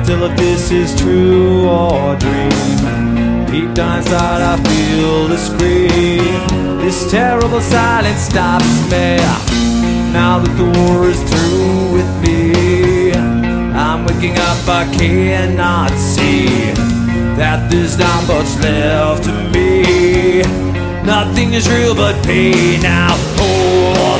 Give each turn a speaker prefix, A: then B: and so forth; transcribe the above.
A: still if this is true or dream. Deep down inside I feel the scream. This terrible silence stops me. Now that the war is through with me, I'm waking up, I cannot see that there's not much left to me. Nothing is real but pain now. Oh,